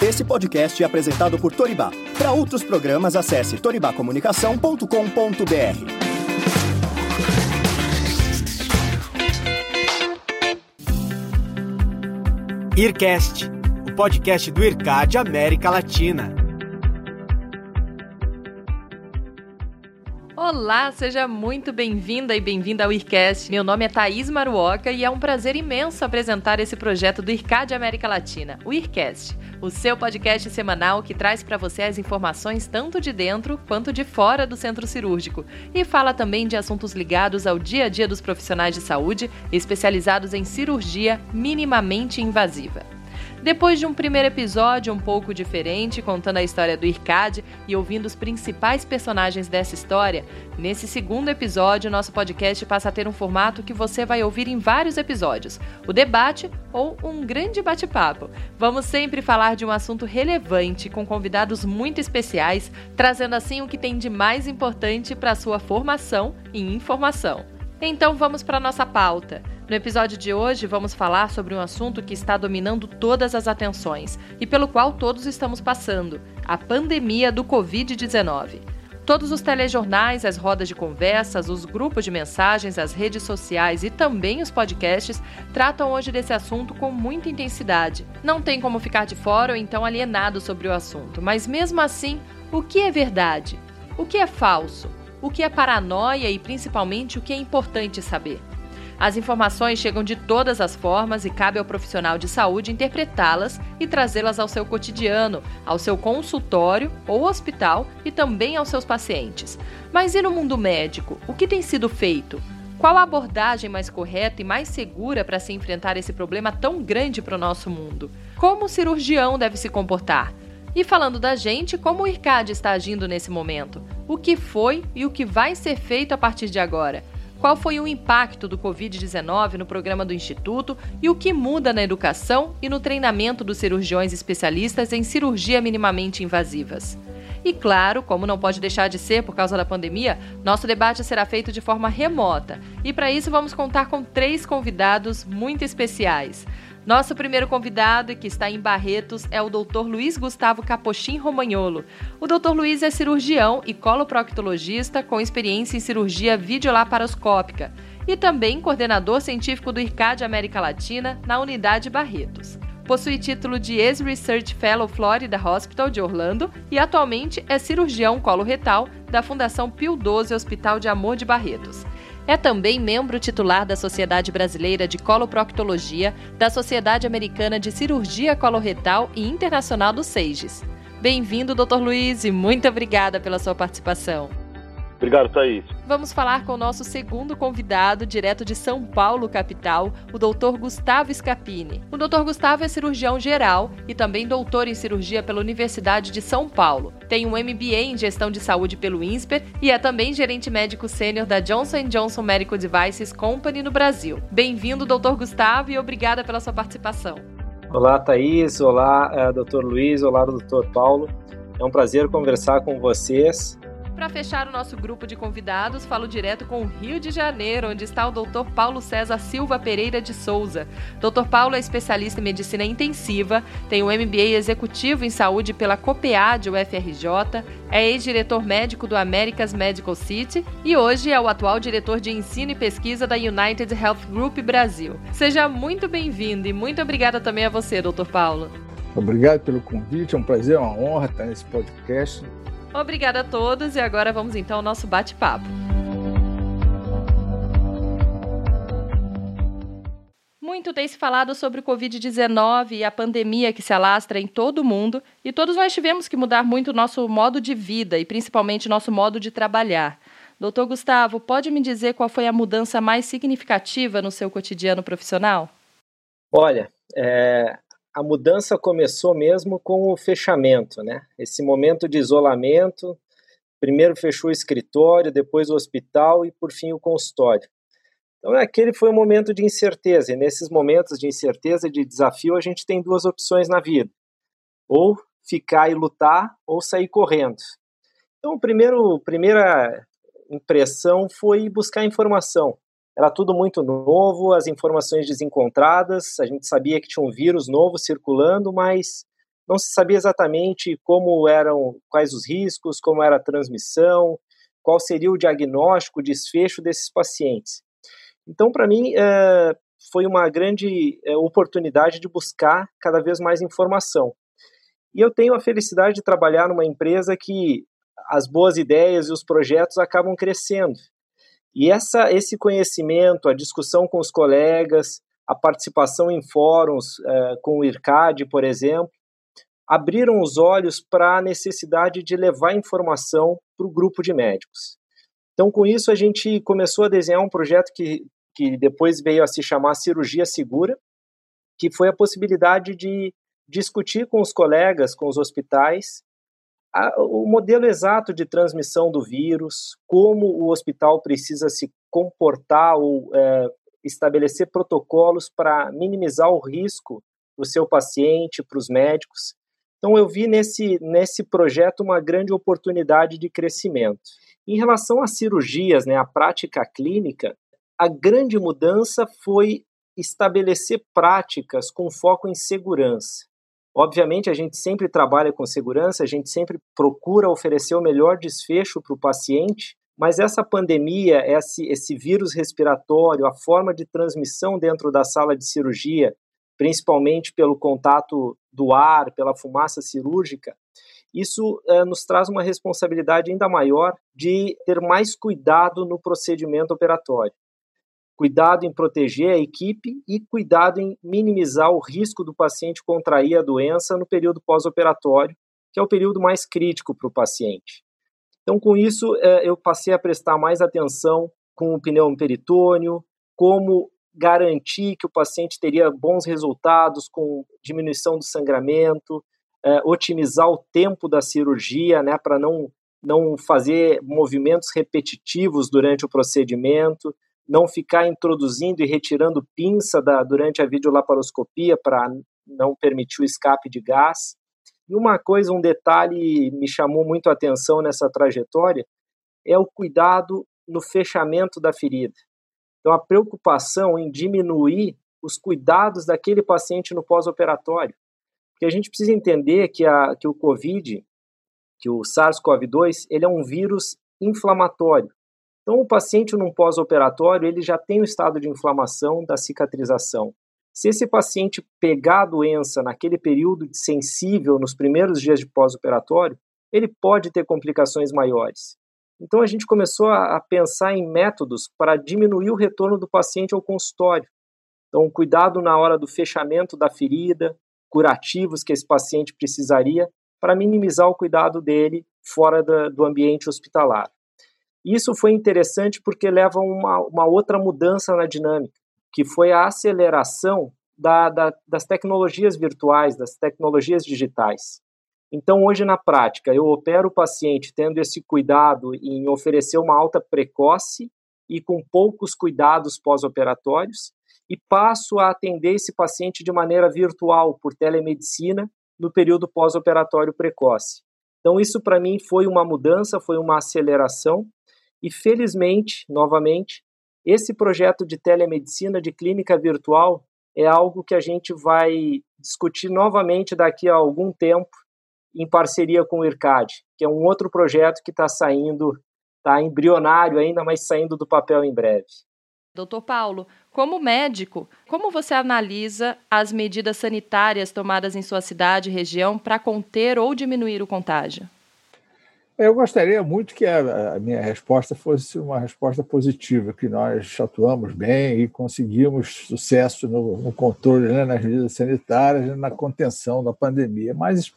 Esse podcast é apresentado por Toribá. Para outros programas, acesse toribacomunicação.com.br. IRCast, o podcast do IRCAD América Latina. Olá, seja muito bem-vinda e bem-vinda ao IRCast. Meu nome é Thaís Maruoka e é um prazer imenso apresentar esse projeto do IRCAD América Latina, o IRCast, o seu podcast semanal que traz para você as informações tanto de dentro quanto de fora do centro cirúrgico e fala também de assuntos ligados ao dia a dia dos profissionais de saúde especializados em cirurgia minimamente invasiva. Depois de um primeiro episódio um pouco diferente, contando a história do IRCAD e ouvindo os principais personagens dessa história, nesse segundo episódio, nosso podcast passa a ter um formato que você vai ouvir em vários episódios, o debate ou um grande bate-papo. Vamos sempre falar de um assunto relevante, com convidados muito especiais, trazendo assim o que tem de mais importante para a sua formação e informação. Então vamos para a nossa pauta. No episódio de hoje, vamos falar sobre um assunto que está dominando todas as atenções e pelo qual todos estamos passando, a pandemia do Covid-19. Todos os telejornais, as rodas de conversas, os grupos de mensagens, as redes sociais e também os podcasts tratam hoje desse assunto com muita intensidade. Não tem como ficar de fora ou então alienado sobre o assunto, mas mesmo assim, o que é verdade? O que é falso? O que é paranoia e principalmente o que é importante saber? As informações chegam de todas as formas e cabe ao profissional de saúde interpretá-las e trazê-las ao seu cotidiano, ao seu consultório ou hospital e também aos seus pacientes. Mas e no mundo médico? O que tem sido feito? Qual a abordagem mais correta e mais segura para se enfrentar esse problema tão grande para o nosso mundo? Como o cirurgião deve se comportar? E falando da gente, como o IRCAD está agindo nesse momento? O que foi e o que vai ser feito a partir de agora? Qual foi o impacto do Covid-19 no programa do Instituto e o que muda na educação e no treinamento dos cirurgiões especialistas em cirurgia minimamente invasivas? E claro, como não pode deixar de ser por causa da pandemia, nosso debate será feito de forma remota. E para isso vamos contar com 3 convidados muito especiais. Nosso primeiro convidado, que está em Barretos, é o Dr. Luiz Gustavo Capochim Romagnolo. O Dr. Luiz é cirurgião e coloproctologista com experiência em cirurgia videolaparoscópica e também coordenador científico do IRCAD América Latina na unidade Barretos. Possui título de ex-Research Fellow Florida Hospital de Orlando e atualmente é cirurgião coloretal da Fundação Pio XII Hospital de Amor de Barretos. É também membro titular da Sociedade Brasileira de Coloproctologia, da Sociedade Americana de Cirurgia Coloretal e Internacional do SEIGES. Bem-vindo, Dr. Luiz, e muito obrigada pela sua participação. Obrigado, Thaís. Vamos falar com o nosso segundo convidado, direto de São Paulo, capital, o Dr. Gustavo Scapini. O Dr. Gustavo é cirurgião geral e também doutor em cirurgia pela Universidade de São Paulo. Tem um MBA em gestão de saúde pelo INSPER e é também gerente médico sênior da Johnson & Johnson Medical Devices Company no Brasil. Bem-vindo, Dr. Gustavo, e obrigada pela sua participação. Olá, Thaís. Olá, Dr. Luiz. Olá, Dr. Paulo. É um prazer conversar com vocês. Para fechar o nosso grupo de convidados, falo direto com o Rio de Janeiro, onde está o Dr. Paulo César Silva Pereira de Souza. Dr. Paulo é especialista em medicina intensiva, tem um MBA executivo em saúde pela COPEAD, UFRJ, é ex-diretor médico do America's Medical City e hoje é o atual diretor de ensino e pesquisa da United Health Group Brasil. Seja muito bem-vindo e muito obrigada também a você, Dr. Paulo. Obrigado pelo convite, é um prazer, uma honra estar nesse podcast. Obrigada a todos e agora vamos então ao nosso bate-papo. Muito tem se falado sobre o Covid-19 e a pandemia que se alastra em todo o mundo e todos nós tivemos que mudar muito o nosso modo de vida e principalmente nosso modo de trabalhar. Dr. Gustavo, pode me dizer qual foi a mudança mais significativa no seu cotidiano profissional? Olha, a mudança começou mesmo com o fechamento, né? Esse momento de isolamento, primeiro fechou o escritório, depois o hospital e, por fim, o consultório. Então, aquele foi um momento de incerteza, e nesses momentos de incerteza, de desafio, a gente tem 2 opções na vida. Ou ficar e lutar, ou sair correndo. Então, a primeira impressão foi buscar informação. Era tudo muito novo, as informações desencontradas, a gente sabia que tinha um vírus novo circulando, mas não se sabia exatamente quais os riscos, como era a transmissão, qual seria o diagnóstico, o desfecho desses pacientes. Então, para mim, foi uma grande oportunidade de buscar cada vez mais informação. E eu tenho a felicidade de trabalhar numa empresa que as boas ideias e os projetos acabam crescendo. E esse conhecimento, a discussão com os colegas, a participação em fóruns com o IRCAD, por exemplo, abriram os olhos para a necessidade de levar informação para o grupo de médicos. Então, com isso, a gente começou a desenhar um projeto que depois veio a se chamar Cirurgia Segura, que foi a possibilidade de discutir com os colegas, com os hospitais, o modelo exato de transmissão do vírus, como o hospital precisa se comportar ou estabelecer protocolos para minimizar o risco para o seu paciente, para os médicos. Então, eu vi nesse projeto uma grande oportunidade de crescimento. Em relação às cirurgias, a prática clínica, a grande mudança foi estabelecer práticas com foco em segurança. Obviamente, a gente sempre trabalha com segurança, a gente sempre procura oferecer o melhor desfecho para o paciente, mas essa pandemia, esse vírus respiratório, a forma de transmissão dentro da sala de cirurgia, principalmente pelo contato do ar, pela fumaça cirúrgica, isso nos traz uma responsabilidade ainda maior de ter mais cuidado no procedimento operatório. Cuidado em proteger a equipe e cuidado em minimizar o risco do paciente contrair a doença no período pós-operatório, que é o período mais crítico para o paciente. Então, com isso, eu passei a prestar mais atenção com o pneumoperitônio, como garantir que o paciente teria bons resultados com diminuição do sangramento, otimizar o tempo da cirurgia, para não fazer movimentos repetitivos durante o procedimento, não ficar introduzindo e retirando pinça durante a videolaparoscopia para não permitir o escape de gás. E um detalhe me chamou muito a atenção nessa trajetória, é o cuidado no fechamento da ferida. Então, a preocupação em diminuir os cuidados daquele paciente no pós-operatório. Porque a gente precisa entender que o COVID, que o SARS-CoV-2, ele é um vírus inflamatório. Então, o paciente num pós-operatório, ele já tem o estado de inflamação da cicatrização. Se esse paciente pegar a doença naquele período sensível, nos primeiros dias de pós-operatório, ele pode ter complicações maiores. Então, a gente começou a pensar em métodos para diminuir o retorno do paciente ao consultório. Então, cuidado na hora do fechamento da ferida, curativos que esse paciente precisaria, para minimizar o cuidado dele fora do ambiente hospitalar. Isso foi interessante porque leva a uma outra mudança na dinâmica, que foi a aceleração das tecnologias virtuais, das tecnologias digitais. Então, hoje, na prática, eu opero o paciente tendo esse cuidado em oferecer uma alta precoce e com poucos cuidados pós-operatórios e passo a atender esse paciente de maneira virtual, por telemedicina, no período pós-operatório precoce. Então, isso, para mim, foi uma mudança, foi uma aceleração. E, felizmente, novamente, esse projeto de telemedicina, de clínica virtual, é algo que a gente vai discutir novamente daqui a algum tempo, em parceria com o IRCAD, que é um outro projeto que está saindo, está embrionário ainda, mas saindo do papel em breve. Doutor Paulo, como médico, como você analisa as medidas sanitárias tomadas em sua cidade e região para conter ou diminuir o contágio? Eu gostaria muito que a minha resposta fosse uma resposta positiva, que nós atuamos bem e conseguimos sucesso no controle, nas medidas sanitárias, na contenção da pandemia. Mas,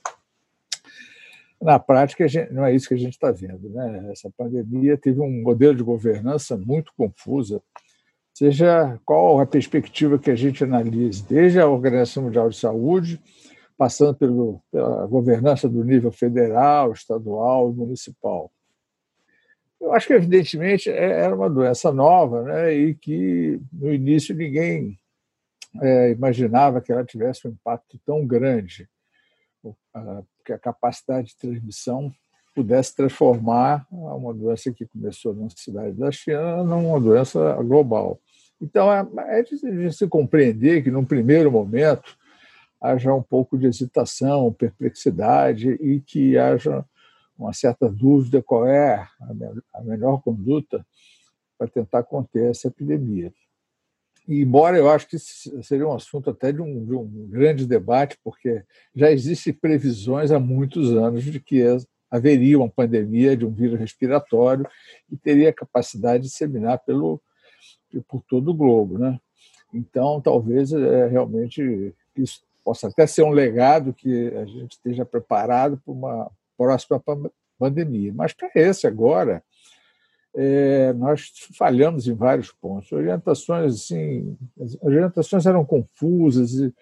na prática, não é isso que a gente está vendo. Essa pandemia teve um modelo de governança muito confusa, seja qual a perspectiva que a gente analise, desde a Organização Mundial de Saúde, passando pela governança do nível federal, estadual e municipal. Eu acho que, evidentemente, era uma doença nova, e que, no início, ninguém imaginava que ela tivesse um impacto tão grande, que a capacidade de transmissão pudesse transformar uma doença que começou numa cidade da China numa doença global. Então, é de se compreender que, num primeiro momento, haja um pouco de hesitação, perplexidade e que haja uma certa dúvida qual é a melhor conduta para tentar conter essa epidemia. E, embora eu acho que seria um assunto até de um grande debate, porque já existem previsões há muitos anos de que haveria uma pandemia de um vírus respiratório e teria capacidade de disseminar por todo o globo, né? Então, talvez realmente isso possa até ser um legado que a gente esteja preparado para uma próxima pandemia. Mas para esse agora, nós falhamos em vários pontos. As orientações eram confusas, e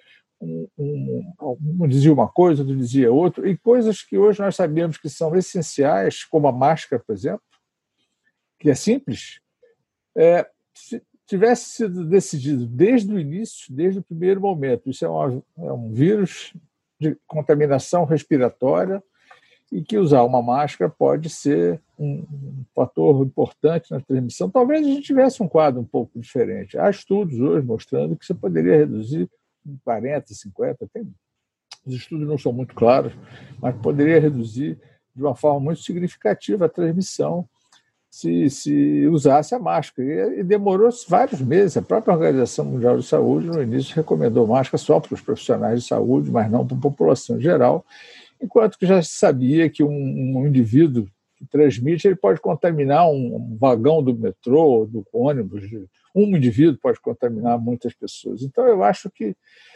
um dizia uma coisa, outro dizia outra, e coisas que hoje nós sabemos que são essenciais, como a máscara, por exemplo, que é simples, se tivesse sido decidido desde o início, desde o primeiro momento. Isso é um vírus de contaminação respiratória e que usar uma máscara pode ser um fator importante na transmissão. Talvez a gente tivesse um quadro um pouco diferente. Há estudos hoje mostrando que você poderia reduzir em 40%, 50%. Os estudos não são muito claros, mas poderia reduzir de uma forma muito significativa a transmissão se usasse a máscara. E demorou vários meses. A própria Organização Mundial de Saúde, no início, recomendou máscara só para os profissionais de saúde, mas não para a população geral, enquanto que já se sabia que um indivíduo que transmite ele pode contaminar um vagão do metrô, do ônibus. Um indivíduo pode contaminar muitas pessoas. Então, eu acho que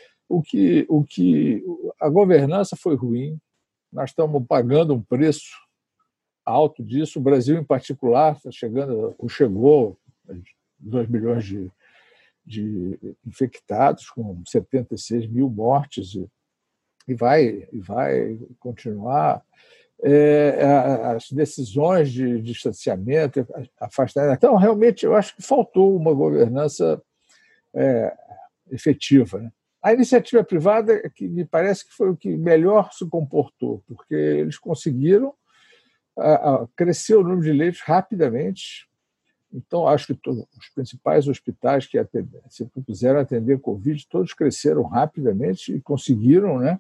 a governança foi ruim. Nós estamos pagando um preço alto disso. O Brasil, em particular, chegou a 2 milhões de infectados, com 76 mil mortes, e vai continuar. As decisões de distanciamento, afastamento. Então, realmente, eu acho que faltou uma governança efetiva, né? A iniciativa privada, que me parece que foi o que melhor se comportou, porque eles conseguiram crescer o número de leitos rapidamente. Então, acho que os principais hospitais que se puseram atender Covid, todos cresceram rapidamente e conseguiram, né,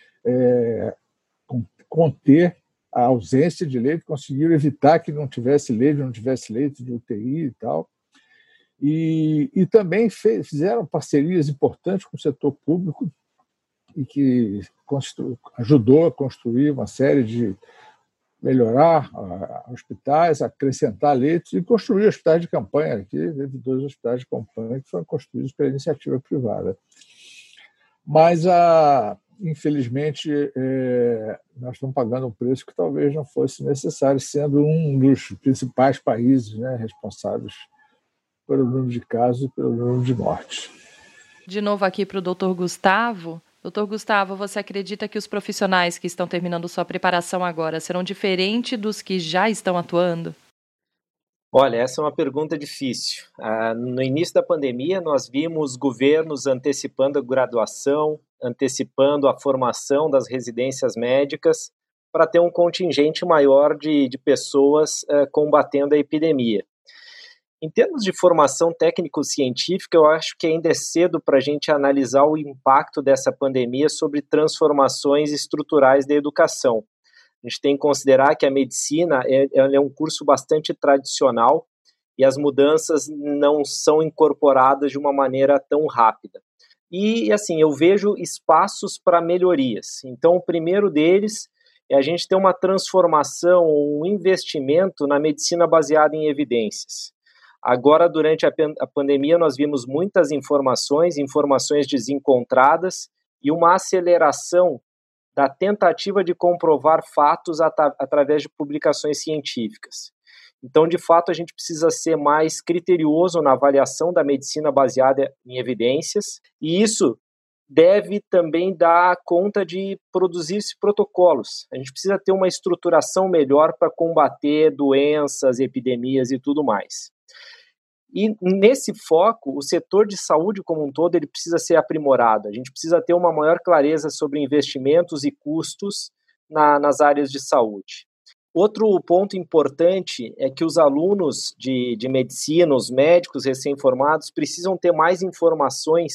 conter a ausência de leito, conseguiram evitar que não tivesse leito de UTI e tal. E também fizeram parcerias importantes com o setor público e que ajudou a construir uma série de melhorar hospitais, acrescentar leitos e construir hospitais de campanha. Aqui teve 2 hospitais de campanha que foram construídos pela iniciativa privada. Mas, infelizmente, nós estamos pagando um preço que talvez não fosse necessário, sendo um dos principais países, né, responsáveis pelo número de casos e pelo número de mortes. De novo aqui para o doutor Gustavo. Doutor Gustavo, você acredita que os profissionais que estão terminando sua preparação agora serão diferentes dos que já estão atuando? Olha, essa é uma pergunta difícil. No início da pandemia, nós vimos governos antecipando a graduação, antecipando a formação das residências médicas para ter um contingente maior de pessoas combatendo a epidemia. Em termos de formação técnico-científica, eu acho que ainda é cedo para a gente analisar o impacto dessa pandemia sobre transformações estruturais da educação. A gente tem que considerar que a medicina é um curso bastante tradicional e as mudanças não são incorporadas de uma maneira tão rápida. E, assim, eu vejo espaços para melhorias. Então, o primeiro deles é a gente ter uma transformação, um investimento na medicina baseada em evidências. Agora, durante a pandemia, nós vimos muitas informações desencontradas e uma aceleração da tentativa de comprovar fatos através de publicações científicas. Então, de fato, a gente precisa ser mais criterioso na avaliação da medicina baseada em evidências, e isso deve também dar conta de produzir protocolos. A gente precisa ter uma estruturação melhor para combater doenças, epidemias e tudo mais. E nesse foco, o setor de saúde como um todo ele precisa ser aprimorado. A gente precisa ter uma maior clareza sobre investimentos e custos nas áreas de saúde. Outro ponto importante é que os alunos de medicina, os médicos recém-formados, precisam ter mais informações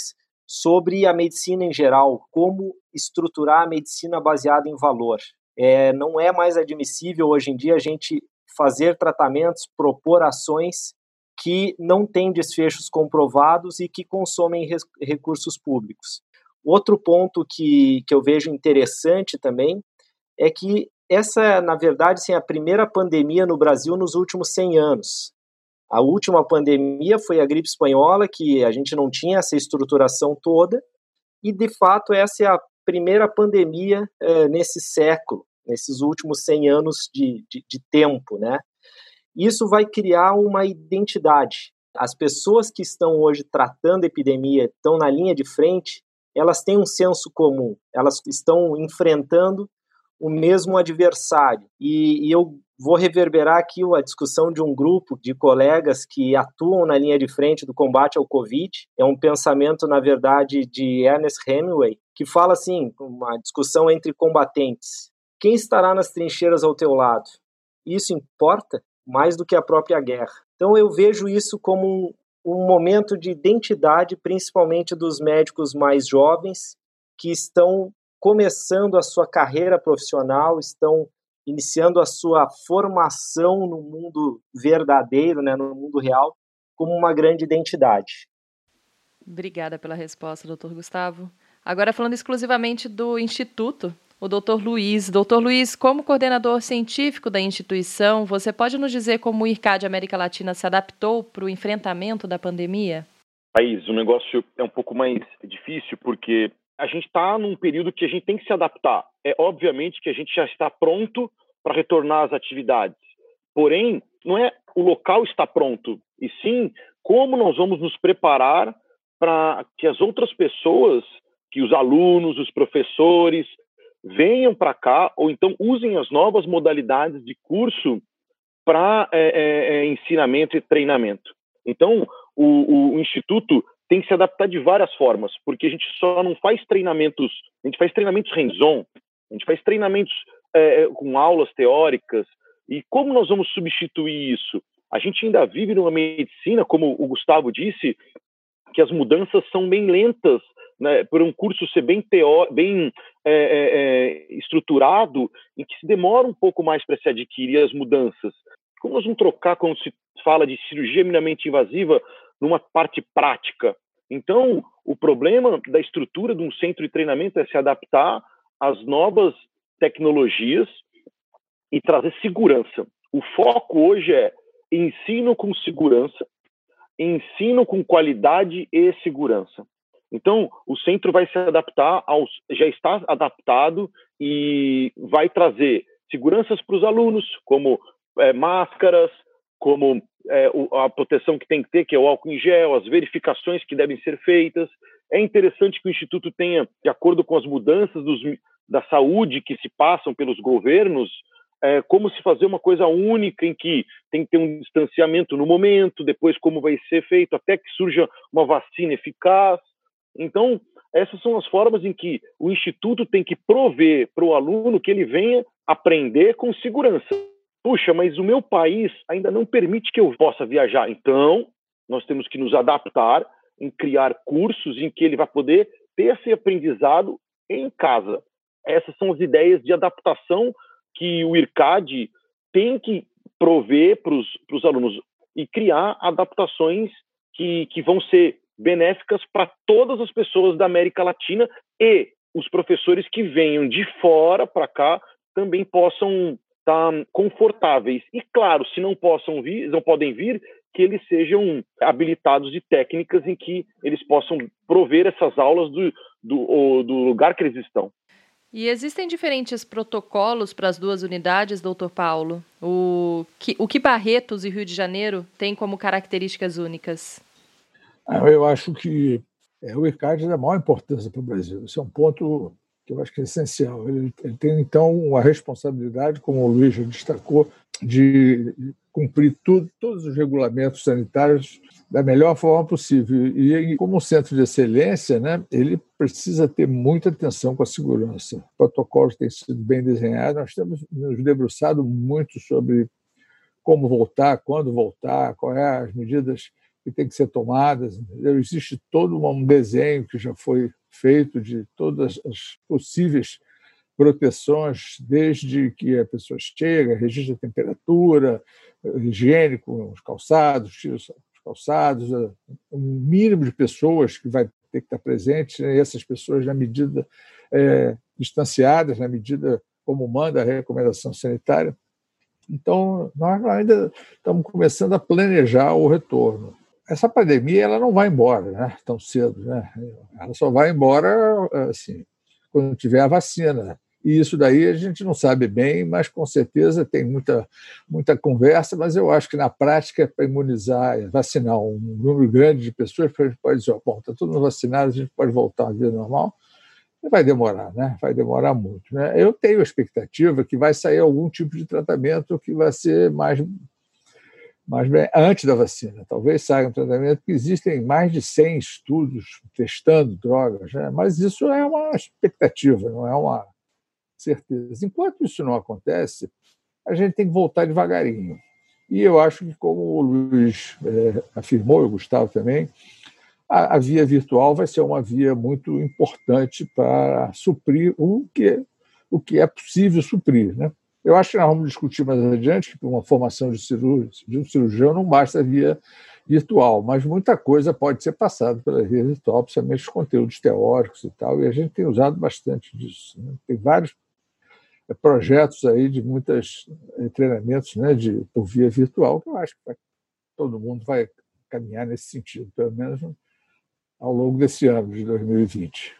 sobre a medicina em geral, como estruturar a medicina baseada em valor. Não é mais admissível hoje em dia a gente fazer tratamentos, propor ações que não têm desfechos comprovados e que consomem recursos públicos. Outro ponto que eu vejo interessante também é que essa, na verdade, é a primeira pandemia no Brasil nos últimos 100 anos. A última pandemia foi a gripe espanhola, que a gente não tinha essa estruturação toda, e, de fato, essa é a primeira pandemia nesse século, nesses últimos 100 anos de tempo, né? Isso vai criar uma identidade. As pessoas que estão hoje tratando a epidemia, estão na linha de frente, elas têm um senso comum, elas estão enfrentando o mesmo adversário. E eu vou reverberar aqui a discussão de um grupo de colegas que atuam na linha de frente do combate ao Covid. É um pensamento, na verdade, de Ernest Hemingway, que fala assim, uma discussão entre combatentes. Quem estará nas trincheiras ao teu lado? Isso importa mais do que a própria guerra. Então eu vejo isso como um momento de identidade, principalmente dos médicos mais jovens, que estão começando a sua carreira profissional, estão iniciando a sua formação no mundo verdadeiro, né, no mundo real, como uma grande identidade. Obrigada pela resposta, Dr. Gustavo. Agora, falando exclusivamente do Instituto, o Dr. Luiz. Dr. Luiz, como coordenador científico da instituição, você pode nos dizer como o IRCAD América Latina se adaptou para o enfrentamento da pandemia? Thaís, o negócio é um pouco mais difícil porque a gente está num período que a gente tem que se adaptar. Obviamente que a gente já está pronto para retornar às atividades. Porém, não é o local está pronto, e sim como nós vamos nos preparar para que as outras pessoas, que os alunos, os professores, venham para cá ou então usem as novas modalidades de curso para ensinamento e treinamento. Então, o Instituto tem que se adaptar de várias formas, porque a gente só não faz treinamentos, a gente faz treinamentos hands-on, a gente faz treinamentos com aulas teóricas, e como nós vamos substituir isso? A gente ainda vive numa medicina, como o Gustavo disse, que as mudanças são bem lentas, né, por um curso ser bem estruturado, em que se demora um pouco mais para se adquirir as mudanças. Como nós vamos trocar, quando se fala de cirurgia minimamente invasiva, numa parte prática? Então, o problema da estrutura de um centro de treinamento é se adaptar às novas tecnologias e trazer segurança. O foco hoje é ensino com segurança, ensino com qualidade e segurança. Então, o centro vai se adaptar já está adaptado e vai trazer seguranças para os alunos, como máscaras, como a proteção que tem que ter, que é o álcool em gel, as verificações que devem ser feitas. É interessante que o Instituto tenha, de acordo com as mudanças da saúde que se passam pelos governos, como se fazer uma coisa única em que tem que ter um distanciamento no momento, depois como vai ser feito, até que surja uma vacina eficaz. Então, essas são as formas em que o Instituto tem que prover para o aluno que ele venha aprender com segurança. Puxa, mas o meu país ainda não permite que eu possa viajar. Então, nós temos que nos adaptar em criar cursos em que ele vai poder ter esse aprendizado em casa. Essas são as ideias de adaptação que o IRCAD tem que prover para os alunos e criar adaptações que vão ser benéficas para todas as pessoas da América Latina, e os professores que venham de fora para cá também possam estar confortáveis. E, claro, se não podem vir, que eles sejam habilitados de técnicas em que eles possam prover essas aulas do lugar que eles estão. E existem diferentes protocolos para as duas unidades, doutor Paulo? O que Barretos e Rio de Janeiro têm como características únicas? Eu acho que o IRCAD é da maior importância para o Brasil. Esse é um ponto que eu acho que é essencial. Ele tem, então, uma responsabilidade, como o Luiz já destacou, de cumprir todos os regulamentos sanitários da melhor forma possível. E, como centro de excelência, né, ele precisa ter muita atenção com a segurança. Os protocolos têm sido bem desenhados. Nós temos nos debruçado muito sobre como voltar, quando voltar, quais as medidas que têm que ser tomadas. Entendeu? Existe todo um desenho que já foi feito de todas as possíveis proteções, desde que a pessoa chega, registra a temperatura, higiene com os calçados, tira os calçados, um mínimo de pessoas que vai ter que estar presente, né? E essas pessoas, na medida distanciadas, na medida como manda a recomendação sanitária. Então, nós ainda estamos começando a planejar o retorno. Essa pandemia ela não vai embora, né, tão cedo. Né? Ela só vai embora assim, quando tiver a vacina. E isso daí a gente não sabe bem, mas com certeza tem muita conversa, mas eu acho que na prática, para imunizar, vacinar um número grande de pessoas, a gente pode dizer, bom, está todo mundo vacinado, a gente pode voltar à vida normal. Vai demorar, né? Vai demorar muito. Né? Eu tenho a expectativa que vai sair algum tipo de tratamento que vai ser mais antes da vacina. Talvez saia um tratamento que existem mais de 100 estudos testando drogas, né? Mas isso é uma expectativa, não é uma certeza. Enquanto isso não acontece, a gente tem que voltar devagarinho. E eu acho que, como o Luiz afirmou, e o Gustavo também, a via virtual vai ser uma via muito importante para suprir o que é possível suprir. Né? Eu acho que nós vamos discutir mais adiante que para uma formação de um cirurgião não basta a via virtual, mas muita coisa pode ser passada pela via virtual, principalmente os conteúdos teóricos e tal, e a gente tem usado bastante disso. Né? Tem vários projetos aí de muitos treinamentos, né, por via virtual, que eu acho que todo mundo vai caminhar nesse sentido, pelo menos ao longo desse ano de 2020.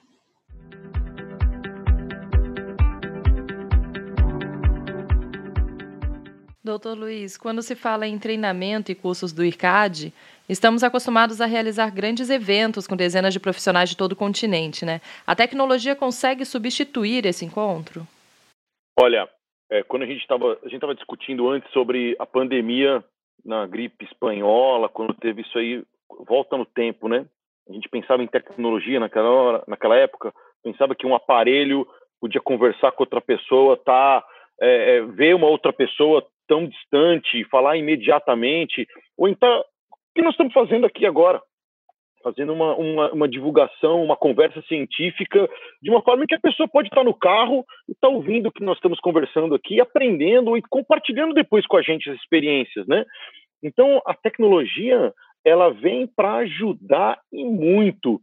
Doutor Luiz, quando se fala em treinamento e cursos do IRCAD, estamos acostumados a realizar grandes eventos com dezenas de profissionais de todo o continente, né? A tecnologia consegue substituir esse encontro? Olha, quando a gente estava discutindo antes sobre a pandemia na gripe espanhola, quando teve isso aí, volta no tempo, né? A gente pensava em tecnologia naquela época, pensava que um aparelho podia conversar com outra pessoa, ver uma outra pessoa tão distante, falar imediatamente, ou então, o que nós estamos fazendo aqui agora? Fazendo uma divulgação, uma conversa científica, de uma forma que a pessoa pode estar no carro e estar ouvindo o que nós estamos conversando aqui, aprendendo e compartilhando depois com a gente as experiências, né? Então, a tecnologia, ela vem para ajudar e muito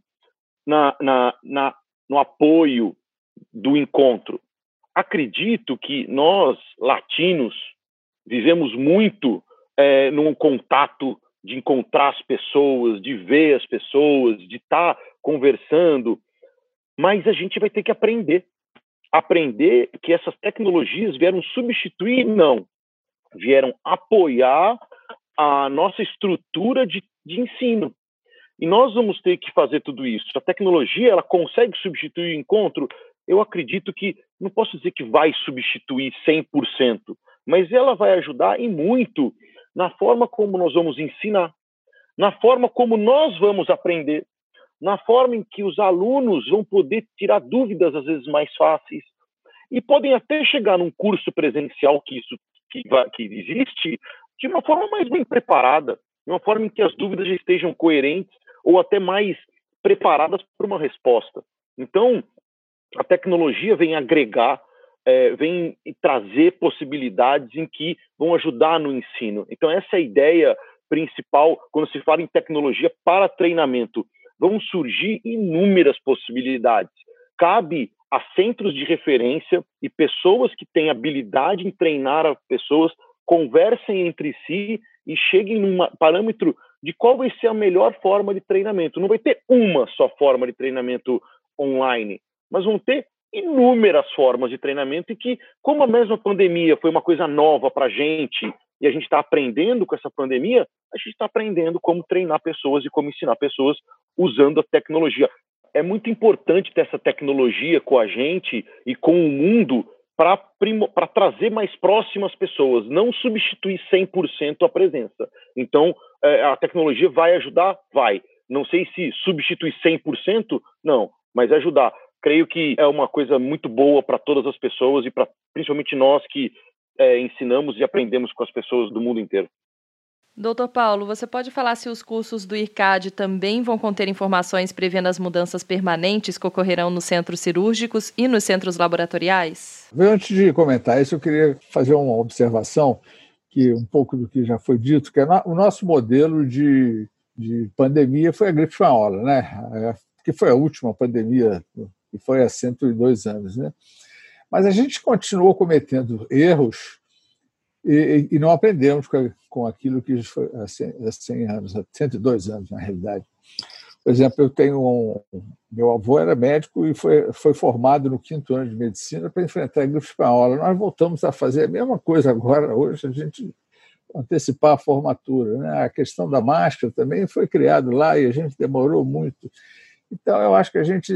no apoio do encontro. Acredito que nós, latinos, vivemos muito num contato de encontrar as pessoas, de ver as pessoas, de estar conversando, mas a gente vai ter que aprender que essas tecnologias vieram substituir, não, vieram apoiar a nossa estrutura de ensino. E nós vamos ter que fazer tudo isso. A tecnologia, ela consegue substituir o encontro? Eu acredito que, não posso dizer que vai substituir 100%, mas ela vai ajudar e muito na forma como nós vamos ensinar, na forma como nós vamos aprender, na forma em que os alunos vão poder tirar dúvidas, às vezes, mais fáceis, e podem até chegar num curso presencial que existe, de uma forma mais bem preparada, de uma forma em que as dúvidas já estejam coerentes ou até mais preparadas para uma resposta. Então, a tecnologia vem agregar, vem trazer possibilidades em que vão ajudar no ensino. Então, essa é a ideia principal quando se fala em tecnologia para treinamento. Vão surgir inúmeras possibilidades. Cabe a centros de referência e pessoas que têm habilidade em treinar as pessoas conversem entre si e cheguem num parâmetro de qual vai ser a melhor forma de treinamento. Não vai ter uma só forma de treinamento online, mas vão ter inúmeras formas de treinamento e que, como a mesma pandemia foi uma coisa nova para a gente e a gente está aprendendo com essa pandemia, a gente está aprendendo como treinar pessoas e como ensinar pessoas usando a tecnologia. É muito importante ter essa tecnologia com a gente e com o mundo para trazer mais próximas pessoas, não substituir 100% a presença. Então, a tecnologia vai ajudar? Vai. Não sei se substituir 100%, não, mas ajudar. Creio que é uma coisa muito boa para todas as pessoas e para principalmente nós que ensinamos e aprendemos com as pessoas do mundo inteiro. Doutor Paulo, você pode falar se os cursos do IRCAD também vão conter informações prevendo as mudanças permanentes que ocorrerão nos centros cirúrgicos e nos centros laboratoriais? Antes de comentar isso, eu queria fazer uma observação, que um pouco do que já foi dito, que o nosso modelo de pandemia foi a gripe espanhola, né? Que foi a última pandemia, que foi há 102 anos, né? Mas a gente continuou cometendo erros e não aprendemos com aquilo que foi há 100 anos, há 102 anos, na realidade. Por exemplo, meu avô era médico e foi formado no 5º ano de medicina para enfrentar a gripe espanhola. Nós voltamos a fazer a mesma coisa agora, hoje, a gente antecipar a formatura, né? A questão da máscara também foi criado lá e a gente demorou muito. Então, eu acho que a gente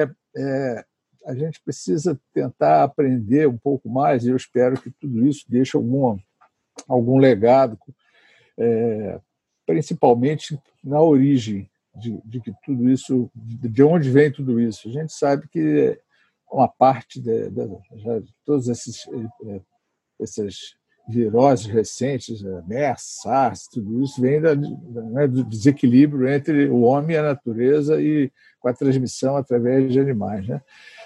precisa tentar aprender um pouco mais, e eu espero que tudo isso deixe algum legado, principalmente na origem de que tudo isso, de onde vem tudo isso. A gente sabe que uma parte de todas essas viroses recentes, MERS, SARS, tudo isso vem do desequilíbrio entre o homem e a natureza e com a transmissão através de animais, né?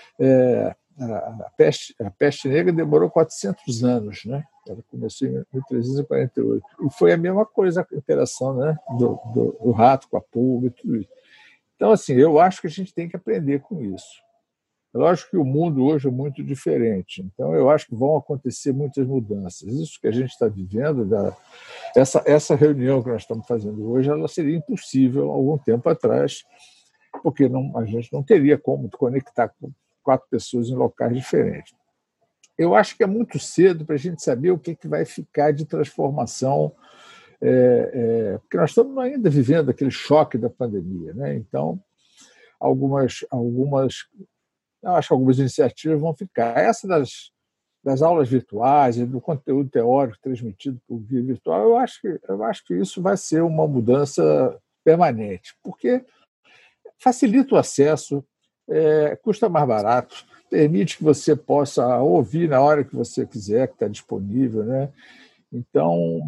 A peste negra demorou 400 anos, né? Ela começou em 1348. E foi a mesma coisa, a interação, né? do rato com a pulga e tudo isso. Então, assim, eu acho que a gente tem que aprender com isso. É lógico que o mundo hoje é muito diferente, então eu acho que vão acontecer muitas mudanças. Isso que a gente está vivendo, essa reunião que nós estamos fazendo hoje, ela seria impossível algum tempo atrás, porque a gente não teria como conectar com 4 pessoas em locais diferentes. Eu acho que é muito cedo para a gente saber o que vai ficar de transformação, porque nós estamos ainda vivendo aquele choque da pandemia, né? Então, eu acho que algumas iniciativas vão ficar. Essa das aulas virtuais e do conteúdo teórico transmitido por via virtual, eu acho que isso vai ser uma mudança permanente, porque facilita o acesso, custa mais barato, permite que você possa ouvir na hora que você quiser, que está disponível, né? Então,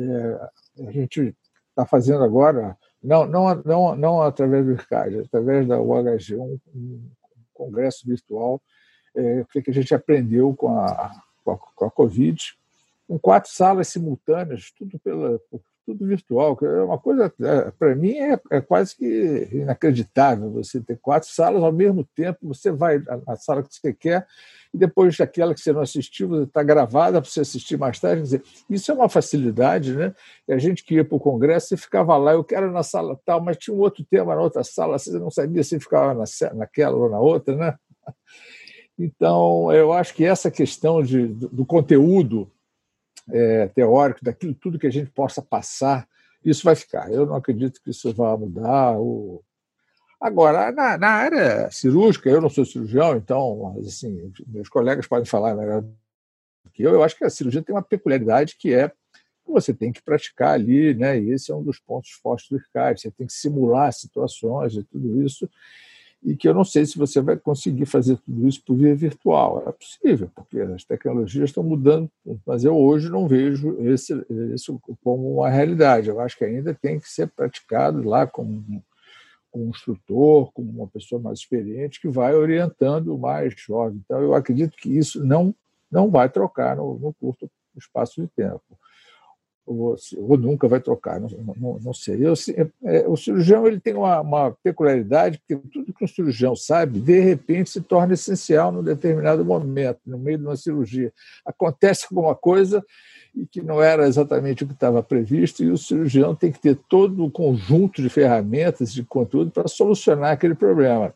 a gente está fazendo agora, não através do IRCAD, através da UHG, um congresso virtual, o que a gente aprendeu com a Covid, com 4 salas simultâneas, tudo virtual. É uma coisa, para mim, é quase que inacreditável você ter 4 salas ao mesmo tempo, você vai à sala que você quer e depois aquela que você não assistiu, você está gravada para você assistir mais tarde. Quer dizer, isso é uma facilidade, né? E a gente que ia para o congresso, você ficava lá, eu quero na sala tal, mas tinha um outro tema na outra sala, você não sabia se ficava naquela ou na outra, né? Então, eu acho que essa questão do conteúdo teórico, daquilo tudo que a gente possa passar, isso vai ficar. Eu não acredito que isso vá mudar. Agora, na área cirúrgica, eu não sou cirurgião, então, assim, meus colegas podem falar melhor do que eu acho que a cirurgia tem uma peculiaridade que você tem que praticar ali, né? E esse é um dos pontos fortes do IRCAD, você tem que simular situações e tudo isso, e que eu não sei se você vai conseguir fazer tudo isso por via virtual. É possível, porque as tecnologias estão mudando, mas eu hoje não vejo isso como uma realidade. Eu acho que ainda tem que ser praticado lá com um instrutor, com uma pessoa mais experiente, que vai orientando o mais jovem. Então, eu acredito que isso não vai trocar no curto espaço de tempo. Ou nunca vai trocar, não sei. O cirurgião ele tem uma peculiaridade, porque tudo que um cirurgião sabe, de repente, se torna essencial num determinado momento, no meio de uma cirurgia. Acontece alguma coisa e que não era exatamente o que estava previsto, e o cirurgião tem que ter todo o conjunto de ferramentas, de conteúdo, para solucionar aquele problema.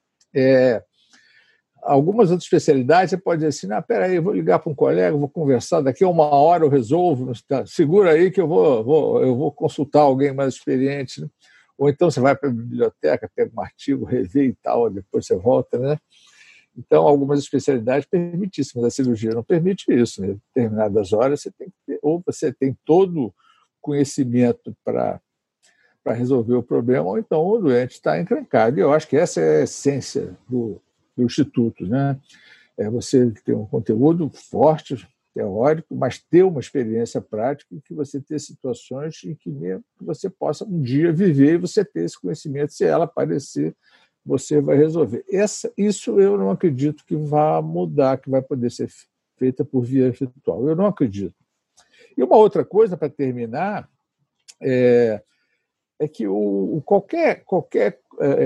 Algumas outras especialidades, você pode dizer assim, espera aí, eu vou ligar para um colega, vou conversar, daqui a 1 hora eu resolvo, segura aí que eu vou consultar alguém mais experiente, né? Ou então você vai para a biblioteca, pega um artigo, revê e tal, depois você volta, né? Então, algumas especialidades permitíssimas, a cirurgia não permite isso, né? Em determinadas horas você tem que ter, ou você tem todo o conhecimento para resolver o problema, ou então o doente está encrencado. E eu acho que essa é a essência do Instituto, né? Você tem um conteúdo forte, teórico, mas ter uma experiência prática em que você ter situações em que mesmo que você possa um dia viver e você ter esse conhecimento, se ela aparecer, você vai resolver. Isso eu não acredito que vá mudar, que vai poder ser feita por via virtual. Eu não acredito. E uma outra coisa, para terminar, é que qualquer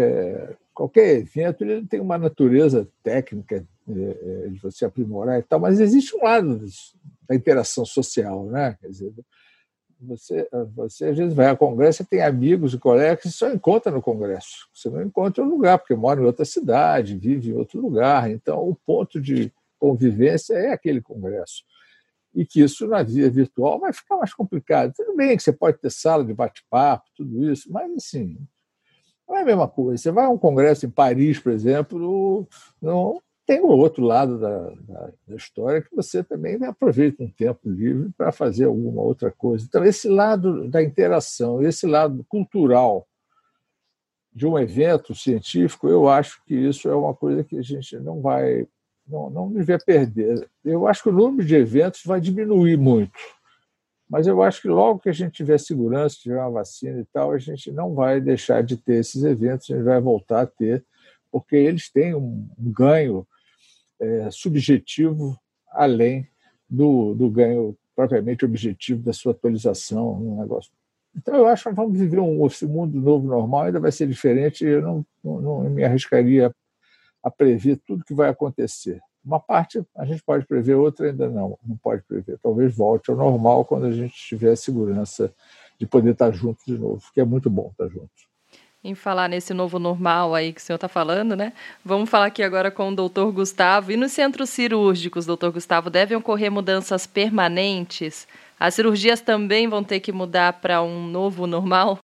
evento ele tem uma natureza técnica de você aprimorar e tal, mas existe um lado da interação social, né? Quer dizer, você às vezes vai a congresso e tem amigos e colegas que só encontra no congresso. Você não encontra em outro lugar, porque mora em outra cidade, vive em outro lugar. Então, o ponto de convivência é aquele congresso. E que isso na via virtual vai ficar mais complicado. Tudo bem que você pode ter sala de bate-papo, tudo isso, mas assim, não é a mesma coisa. Você vai a um congresso em Paris, por exemplo, não tem o outro lado da história que você também aproveita um tempo livre para fazer alguma outra coisa. Então, esse lado da interação, esse lado cultural de um evento científico, eu acho que isso é uma coisa que a gente não devia perder. Eu acho que o número de eventos vai diminuir muito, mas eu acho que logo que a gente tiver segurança, tiver uma vacina e tal, a gente não vai deixar de ter esses eventos, a gente vai voltar a ter, porque eles têm um ganho subjetivo além do ganho propriamente objetivo da sua atualização, um negócio. Então, eu acho que vamos viver esse mundo novo normal, ainda vai ser diferente, eu não me arriscaria a prever tudo que vai acontecer. Uma parte a gente pode prever, outra ainda não pode prever. Talvez volte ao normal quando a gente tiver a segurança de poder estar junto de novo, que é muito bom estar junto. Em falar nesse novo normal aí que o senhor está falando, né? Vamos falar aqui agora com o doutor Gustavo. E nos centros cirúrgicos, doutor Gustavo, devem ocorrer mudanças permanentes? As cirurgias também vão ter que mudar para um novo normal?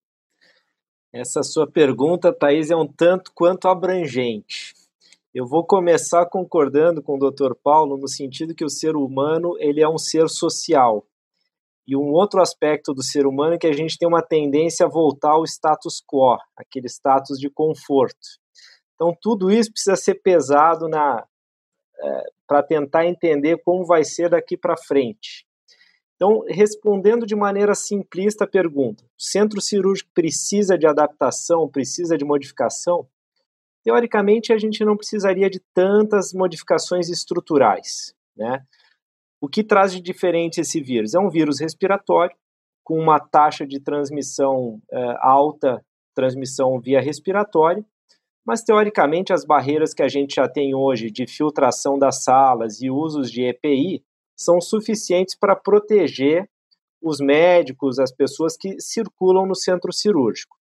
Essa sua pergunta, Thaís, é um tanto quanto abrangente. Eu vou começar concordando com o Dr. Paulo no sentido que o ser humano ele é um ser social. E um outro aspecto do ser humano é que a gente tem uma tendência a voltar ao status quo, aquele status de conforto. Então, tudo isso precisa ser pesado para tentar entender como vai ser daqui para frente. Então, respondendo de maneira simplista a pergunta, o centro cirúrgico precisa de adaptação, precisa de modificação? Teoricamente, a gente não precisaria de tantas modificações estruturais, né? O que traz de diferente esse vírus? É um vírus respiratório, com uma taxa de transmissão alta, transmissão via respiratória, mas, teoricamente, as barreiras que a gente já tem hoje de filtração das salas e usos de EPI são suficientes para proteger os médicos, as pessoas que circulam no centro cirúrgico.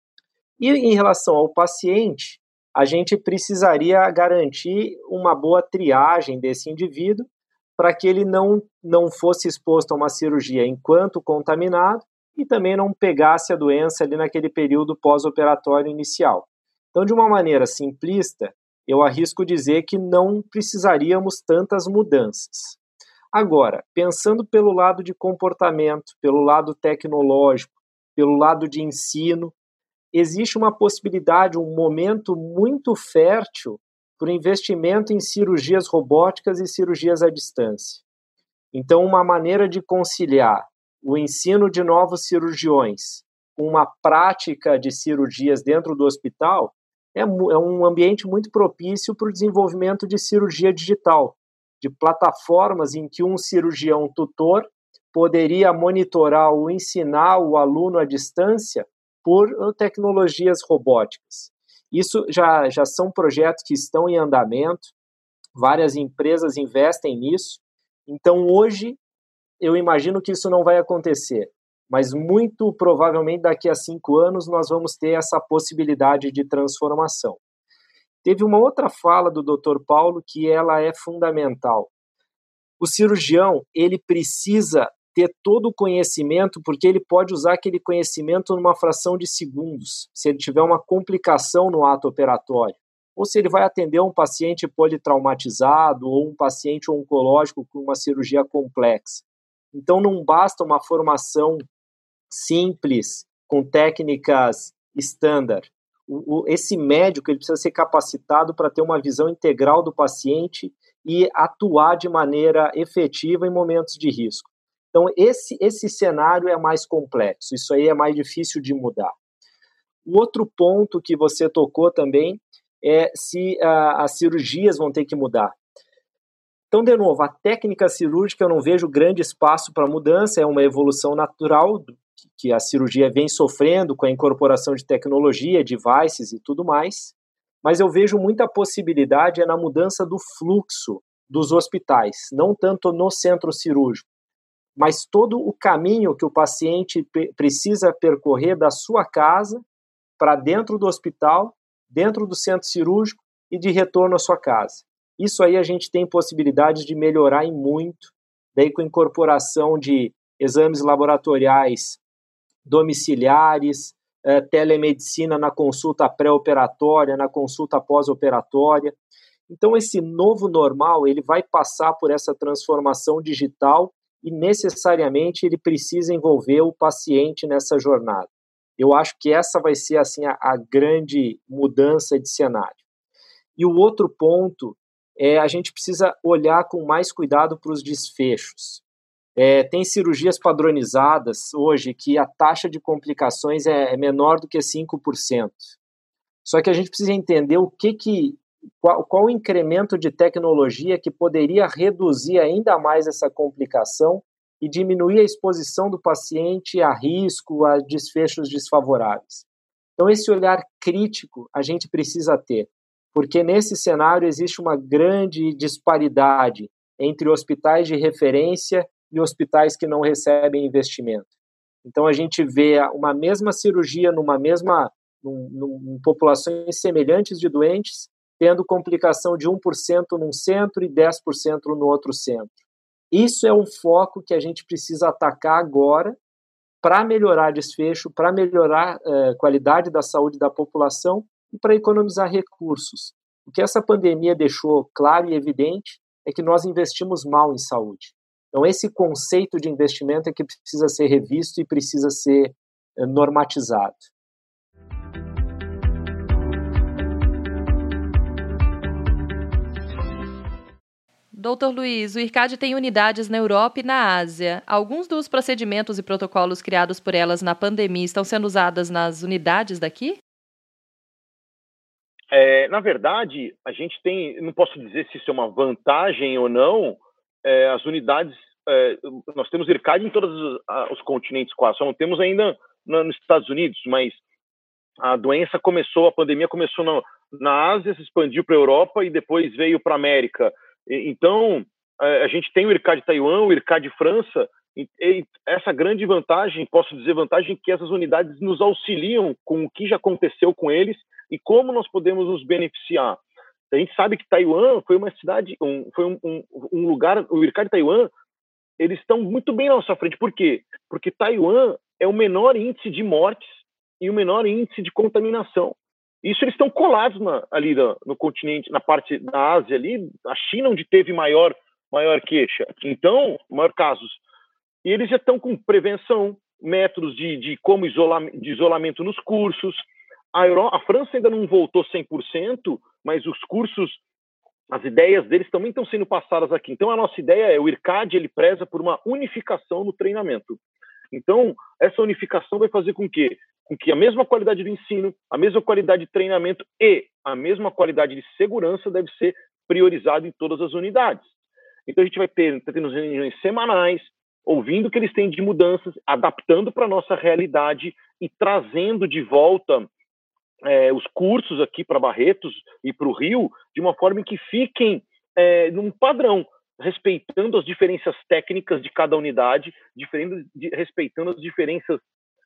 E, em relação ao paciente, a gente precisaria garantir uma boa triagem desse indivíduo para que ele não fosse exposto a uma cirurgia enquanto contaminado e também não pegasse a doença ali naquele período pós-operatório inicial. Então, de uma maneira simplista, eu arrisco dizer que não precisaríamos tantas mudanças. Agora, pensando pelo lado de comportamento, pelo lado tecnológico, pelo lado de ensino, existe uma possibilidade, um momento muito fértil para o investimento em cirurgias robóticas e cirurgias à distância. Então, uma maneira de conciliar o ensino de novos cirurgiões com uma prática de cirurgias dentro do hospital é um ambiente muito propício para o desenvolvimento de cirurgia digital, de plataformas em que um cirurgião tutor poderia monitorar ou ensinar o aluno à distância por tecnologias robóticas. Isso já são projetos que estão em andamento, várias empresas investem nisso, então hoje eu imagino que isso não vai acontecer, mas muito provavelmente daqui a 5 anos nós vamos ter essa possibilidade de transformação. Teve uma outra fala do Dr. Paulo que ela é fundamental. O cirurgião, ele precisa ter todo o conhecimento, porque ele pode usar aquele conhecimento numa fração de segundos, se ele tiver uma complicação no ato operatório, ou se ele vai atender um paciente politraumatizado ou um paciente oncológico com uma cirurgia complexa. Então, não basta uma formação simples, com técnicas standard. Esse médico ele precisa ser capacitado para ter uma visão integral do paciente e atuar de maneira efetiva em momentos de risco. Então, esse cenário é mais complexo, isso aí é mais difícil de mudar. O outro ponto que você tocou também é se as cirurgias vão ter que mudar. Então, de novo, a técnica cirúrgica eu não vejo grande espaço para mudança, é uma evolução natural que a cirurgia vem sofrendo com a incorporação de tecnologia, devices e tudo mais, mas eu vejo muita possibilidade na mudança do fluxo dos hospitais, não tanto no centro cirúrgico, mas todo o caminho que o paciente precisa percorrer da sua casa para dentro do hospital, dentro do centro cirúrgico e de retorno à sua casa. Isso aí a gente tem possibilidades de melhorar em muito, daí com a incorporação de exames laboratoriais domiciliares, telemedicina na consulta pré-operatória, na consulta pós-operatória. Então, esse novo normal, ele vai passar por essa transformação digital e necessariamente ele precisa envolver o paciente nessa jornada. Eu acho que essa vai ser assim, a grande mudança de cenário. E o outro ponto é a gente precisa olhar com mais cuidado para os desfechos. Tem cirurgias padronizadas hoje que a taxa de complicações é menor do que 5%. Só que a gente precisa entender qual o incremento de tecnologia que poderia reduzir ainda mais essa complicação e diminuir a exposição do paciente a risco, a desfechos desfavoráveis. Então, esse olhar crítico a gente precisa ter, porque nesse cenário existe uma grande disparidade entre hospitais de referência e hospitais que não recebem investimento. Então, a gente vê uma mesma cirurgia em populações semelhantes de doentes, tendo complicação de 1% num centro e 10% no outro centro. Isso é um foco que a gente precisa atacar agora para melhorar desfecho, para melhorar a qualidade da saúde da população e para economizar recursos. O que essa pandemia deixou claro e evidente é que nós investimos mal em saúde. Então, esse conceito de investimento é que precisa ser revisto e precisa ser normatizado. Doutor Luiz, o IRCAD tem unidades na Europa e na Ásia. Alguns dos procedimentos e protocolos criados por elas na pandemia estão sendo usados nas unidades daqui? Na verdade, a gente tem, não posso dizer se isso é uma vantagem ou não, as unidades, nós temos IRCAD em todos os continentes quase, só não temos ainda nos Estados Unidos, mas a pandemia começou na Ásia, se expandiu para a Europa e depois veio para a América. Então, a gente tem o IRCAD Taiwan, o IRCAD França, e essa grande vantagem, posso dizer vantagem, que essas unidades nos auxiliam com o que já aconteceu com eles e como nós podemos nos beneficiar. A gente sabe que Taiwan foi uma cidade, foi um lugar, o IRCAD Taiwan, eles estão muito bem na nossa frente. Por quê? Porque Taiwan é o menor índice de mortes e o menor índice de contaminação. Isso eles estão colados ali no continente, na parte da Ásia ali, a China onde teve maior queixa, então, maior casos. E eles já estão com prevenção, métodos de isolamento nos cursos. A França ainda não voltou 100%, mas os cursos, as ideias deles também estão sendo passadas aqui. Então, a nossa ideia o IRCAD, ele preza por uma unificação no treinamento. Então, essa unificação vai fazer com que a mesma qualidade do ensino, a mesma qualidade de treinamento e a mesma qualidade de segurança deve ser priorizada em todas as unidades. Então, a gente vai tendo reuniões semanais, ouvindo o que eles têm de mudanças, adaptando para a nossa realidade e trazendo de volta os cursos aqui para Barretos e para o Rio, de uma forma em que fiquem num padrão, respeitando as diferenças técnicas de cada unidade, respeitando as diferenças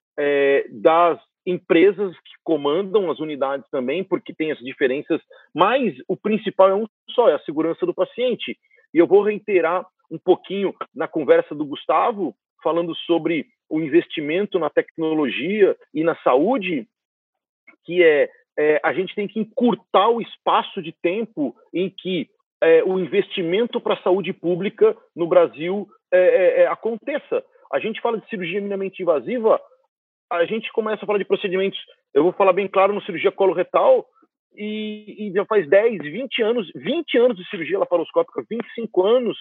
das empresas que comandam as unidades também, porque tem as diferenças, mas o principal é um só, é a segurança do paciente. E eu vou reiterar um pouquinho na conversa do Gustavo, falando sobre o investimento na tecnologia e na saúde, que a gente tem que encurtar o espaço de tempo em que o investimento para a saúde pública no Brasil aconteça. A gente fala de cirurgia minimamente invasiva, a gente começa a falar de procedimentos, eu vou falar bem claro, no cirurgia coloretal, e já faz 10, 20 anos de cirurgia laparoscópica, 25 anos,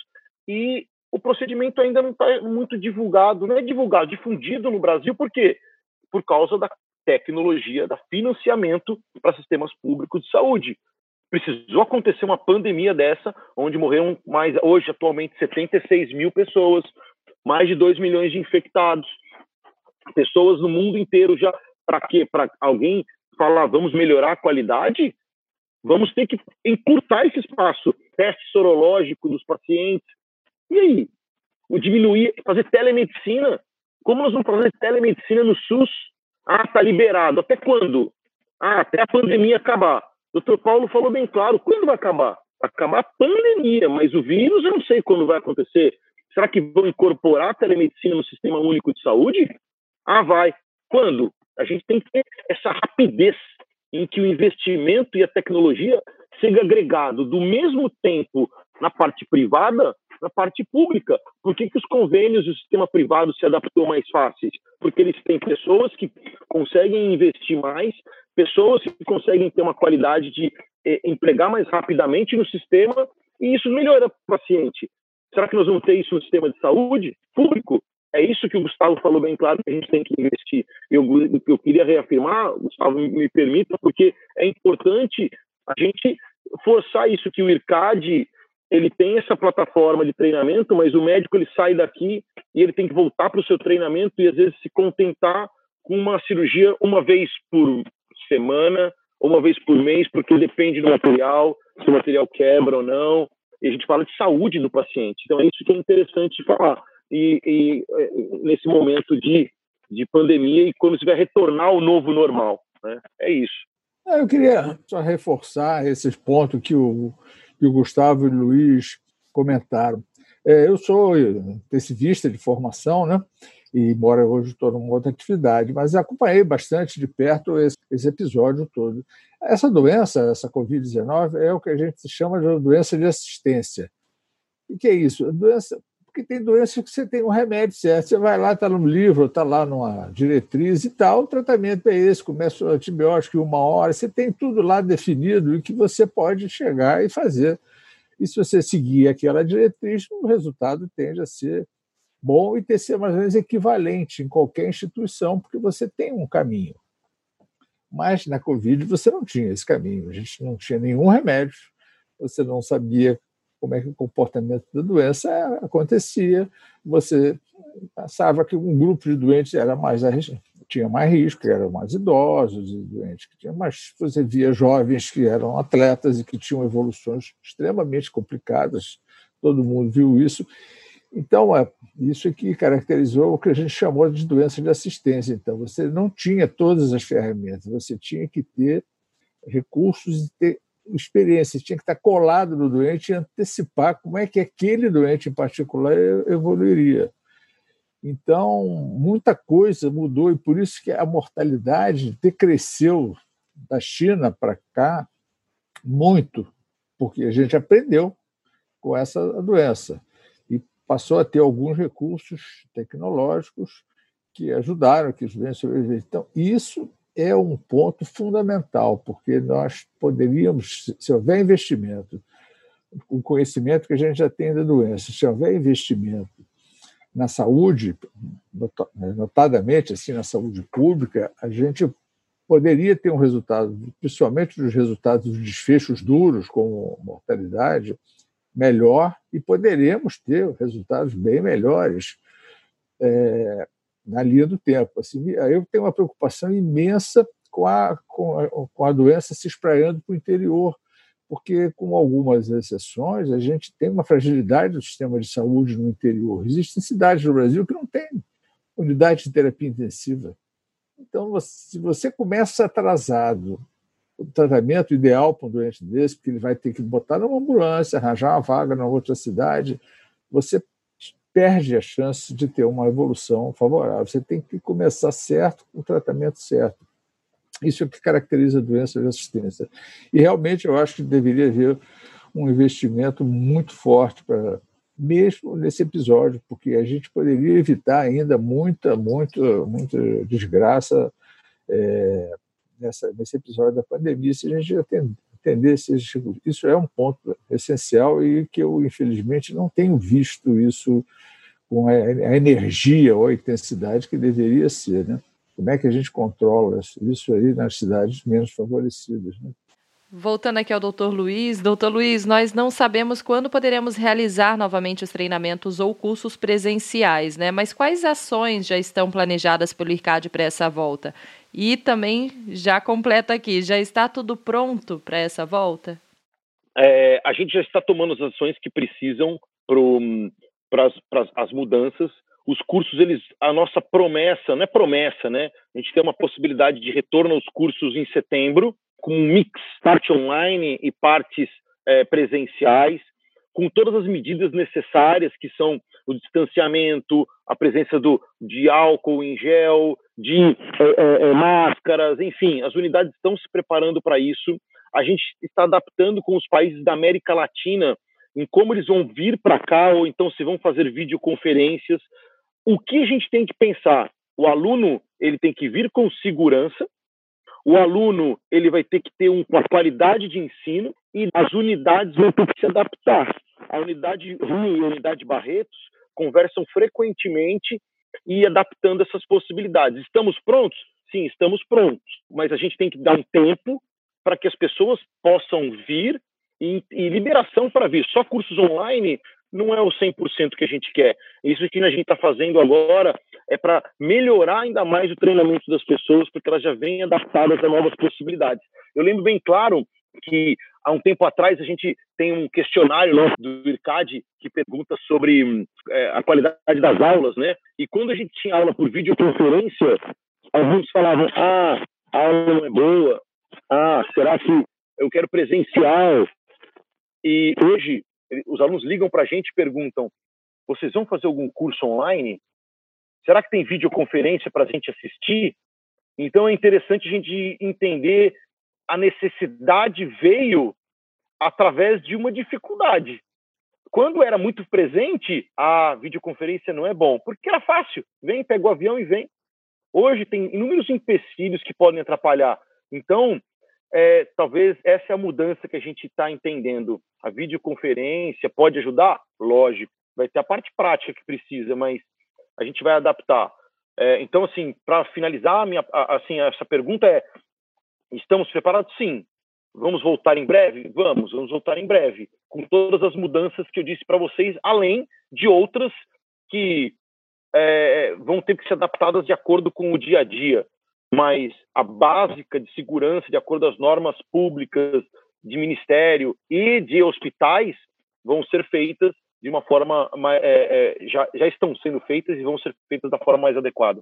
e o procedimento ainda não está muito divulgado, não é divulgado, difundido no Brasil. Por quê? Por causa da tecnologia, da financiamento para sistemas públicos de saúde. Precisou acontecer uma pandemia dessa, onde morreram hoje, atualmente, 76 mil pessoas, mais de 2 milhões de infectados, pessoas no mundo inteiro já. Para quê? Para alguém falar, vamos melhorar a qualidade? Vamos ter que encurtar esse espaço. Teste sorológico dos pacientes. E aí? Diminuir, fazer telemedicina? Como nós vamos fazer telemedicina no SUS? Está liberado. Até quando? Até a pandemia acabar. O Dr. Paulo falou bem claro. Quando vai acabar? Vai acabar a pandemia, mas o vírus eu não sei quando vai acontecer. Será que vão incorporar a telemedicina no Sistema Único de Saúde? Vai. Quando? A gente tem que ter essa rapidez em que o investimento e a tecnologia seja agregado do mesmo tempo na parte privada, na parte pública. Por que os convênios do sistema privado se adaptou mais fáceis? Porque eles têm pessoas que conseguem investir mais, pessoas que conseguem ter uma qualidade de empregar mais rapidamente no sistema, e isso melhora o paciente. Será que nós vamos ter isso no sistema de saúde público? É isso que o Gustavo falou bem claro, que a gente tem que investir. Eu queria reafirmar, Gustavo, me permita, porque é importante a gente forçar isso, que o IRCAD ele tem essa plataforma de treinamento, mas o médico ele sai daqui e ele tem que voltar para o seu treinamento e às vezes se contentar com uma cirurgia uma vez por semana ou uma vez por mês, porque depende do material, se o material quebra ou não. E a gente fala de saúde do paciente. Então é isso que é interessante falar. E nesse momento de pandemia e quando se vai retornar ao novo normal, né? É isso. Eu queria só reforçar esses pontos que o Gustavo e o Luiz comentaram. Eu sou intensivista de formação, né? E embora hoje estou numa outra atividade, mas acompanhei bastante de perto esse episódio todo. Essa doença, essa Covid-19, é o que a gente chama de doença de assistência. O que é isso? Porque tem doenças que você tem um remédio certo. Você vai lá, está no livro, está lá numa diretriz e tal, o tratamento é esse, começa o antibiótico em 1 hora, você tem tudo lá definido e que você pode chegar e fazer. E se você seguir aquela diretriz, o resultado tende a ser bom e ser mais ou menos equivalente em qualquer instituição, porque você tem um caminho. Mas na Covid você não tinha esse caminho, a gente não tinha nenhum remédio, você não sabia como é que o comportamento da doença acontecia, você pensava que um grupo de doentes tinha mais risco, que eram mais idosos e doentes que tinham mais. Você via jovens que eram atletas e que tinham evoluções extremamente complicadas, todo mundo viu isso. Então, isso é que caracterizou o que a gente chamou de doença de assistência. Então, você não tinha todas as ferramentas, você tinha que ter recursos e ter experiência, tinha que estar colado no doente e antecipar como é que aquele doente em particular evoluiria. Então, muita coisa mudou e por isso que a mortalidade decresceu da China para cá muito, porque a gente aprendeu com essa doença e passou a ter alguns recursos tecnológicos que ajudaram que os doentes sobrevivessem. Então, isso é um ponto fundamental, porque nós poderíamos, se houver investimento, o conhecimento que a gente já tem da doença, se houver investimento na saúde, notadamente assim, na saúde pública, a gente poderia ter um resultado, principalmente dos resultados dos desfechos duros, como mortalidade, melhor, e poderemos ter resultados bem melhores na linha do tempo. Assim, eu tenho uma preocupação imensa com a doença se espraiando para o interior, porque, com algumas exceções, a gente tem uma fragilidade do sistema de saúde no interior. Existem cidades no Brasil que não têm unidade de terapia intensiva. Então, se você começa atrasado o tratamento ideal para um doente desse, porque ele vai ter que botar numa ambulância, arranjar uma vaga numa outra cidade, você perde a chance de ter uma evolução favorável. Você tem que começar certo, com o tratamento certo. Isso é o que caracteriza a doença de assistência. E realmente eu acho que deveria haver um investimento muito forte mesmo nesse episódio, porque a gente poderia evitar ainda muita desgraça nesse episódio da pandemia, se a gente atendesse isso é um ponto essencial e que eu, infelizmente, não tenho visto isso com a energia ou a intensidade que deveria ser, né? Como é que a gente controla isso aí nas cidades menos favorecidas, né? Voltando aqui ao Dr. Luiz. Dr. Luiz, nós não sabemos quando poderemos realizar novamente os treinamentos ou cursos presenciais, né? Mas quais ações já estão planejadas pelo IRCAD para essa volta? E também, já completa aqui, já está tudo pronto para essa volta? A gente já está tomando as ações que precisam para as mudanças. Os cursos, a nossa promessa, não é promessa, né? A gente tem uma possibilidade de retorno aos cursos em setembro, com um mix, parte online e partes presenciais, com todas as medidas necessárias, que são o distanciamento, a presença de álcool em gel, de máscaras, enfim, as unidades estão se preparando para isso. A gente está adaptando com os países da América Latina em como eles vão vir para cá, ou então se vão fazer videoconferências. O que a gente tem que pensar? O aluno ele tem que vir com segurança, o aluno ele vai ter que ter uma qualidade de ensino e as unidades vão ter que se adaptar. A unidade Rio e a unidade Barretos conversam frequentemente e adaptando essas possibilidades. Estamos prontos? Sim, estamos prontos. Mas a gente tem que dar um tempo para que as pessoas possam vir e liberação para vir. Só cursos online não é o 100% que a gente quer. Isso que a gente está fazendo agora é para melhorar ainda mais o treinamento das pessoas, porque elas já vêm adaptadas a novas possibilidades. Eu lembro bem claro que há um tempo atrás a gente tem um questionário do IRCAD que pergunta sobre a qualidade das aulas, né? E quando a gente tinha aula por videoconferência, alguns falavam, a aula não é boa, será que eu quero presencial? E hoje os alunos ligam para a gente e perguntam, vocês vão fazer algum curso online? Será que tem videoconferência para a gente assistir? Então é interessante a gente entender a necessidade veio através de uma dificuldade. Quando era muito presente, a videoconferência não é bom, porque era fácil. Vem, pega o avião e vem. Hoje tem inúmeros empecilhos que podem atrapalhar. Então, talvez essa é a mudança que a gente está entendendo. A videoconferência pode ajudar? Lógico. Vai ter a parte prática que precisa, mas a gente vai adaptar. Então, assim, para finalizar, essa pergunta estamos preparados? Sim. Vamos voltar em breve? Vamos voltar em breve. Com todas as mudanças que eu disse para vocês, além de outras que vão ter que ser adaptadas de acordo com o dia a dia. Mas a básica de segurança, de acordo às normas públicas, de ministério e de hospitais, vão ser feitas de uma forma, já estão sendo feitas e vão ser feitas da forma mais adequada.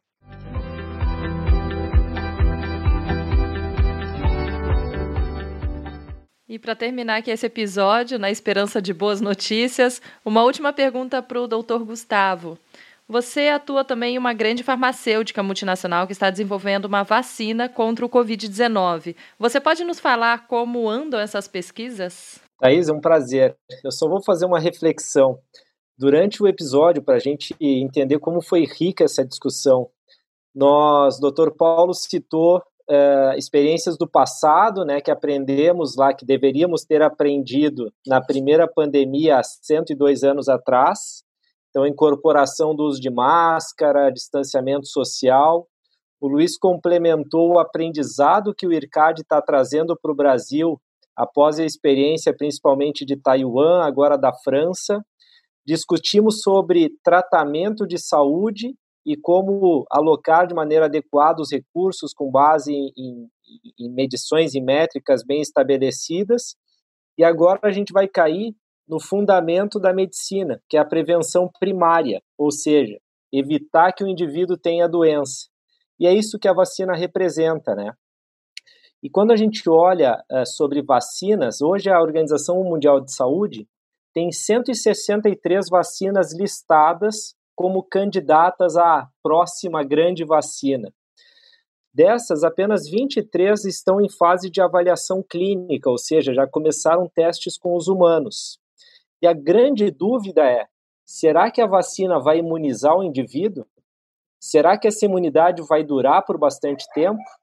E para terminar aqui esse episódio, na esperança de boas notícias, uma última pergunta para o Dr. Gustavo. Você atua também em uma grande farmacêutica multinacional que está desenvolvendo uma vacina contra o Covid-19. Você pode nos falar como andam essas pesquisas? Thaís, é um prazer. Eu só vou fazer uma reflexão. Durante o episódio, para a gente entender como foi rica essa discussão, Dr. Paulo citou experiências do passado, né, que aprendemos lá, que deveríamos ter aprendido na primeira pandemia há 102 anos atrás. Então, incorporação do uso de máscara, distanciamento social. O Luiz complementou o aprendizado que o IRCAD está trazendo para o Brasil após a experiência principalmente de Taiwan, agora da França. Discutimos sobre tratamento de saúde e como alocar de maneira adequada os recursos com base em medições e métricas bem estabelecidas. E agora a gente vai cair no fundamento da medicina, que é a prevenção primária, ou seja, evitar que o indivíduo tenha doença. E é isso que a vacina representa, né? E quando a gente olha sobre vacinas, hoje a Organização Mundial de Saúde tem 163 vacinas listadas como candidatas à próxima grande vacina. Dessas, apenas 23 estão em fase de avaliação clínica, ou seja, já começaram testes com os humanos. E a grande dúvida é, será que a vacina vai imunizar o indivíduo? Será que essa imunidade vai durar por bastante tempo?